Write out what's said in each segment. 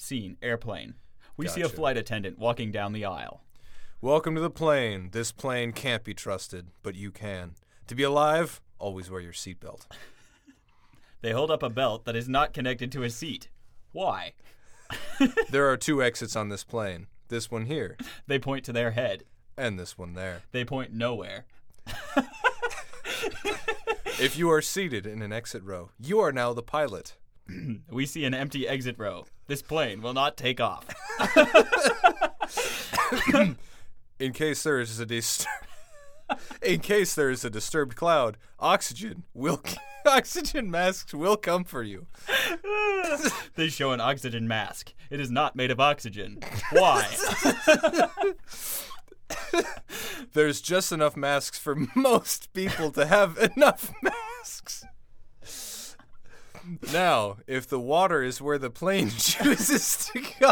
Scene, airplane. We see a Gotcha. flight attendant walking down the aisle. Welcome to the plane. This plane can't be trusted, but you can. To be alive, always wear your seatbelt. They hold up a belt that is not connected to a seat. Why? There are 2 exits on this plane. This one here, They point to their head. and this one there. They point nowhere. If you are seated in an exit row, you are now the pilot. We see an empty exit row. This plane will not take off. In case there is a disturbed cloud, oxygen masks will come for you. They show an oxygen mask. It is not made of oxygen. Why? There's just enough masks for most people to have enough masks. Now, if the water is where the plane chooses to go,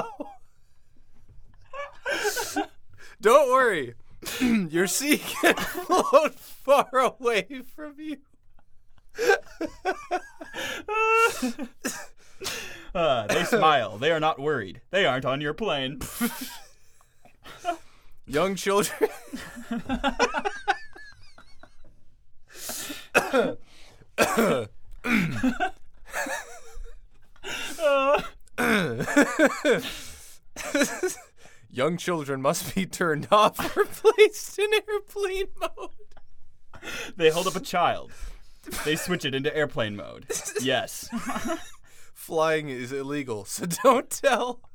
don't worry. Your seat can float far away from you. They smile. They are not worried. They aren't on your plane. Young children. Young children must be turned off or placed in airplane mode. They hold up a child. They switch it into airplane mode. Yes. Flying is illegal, so don't tell.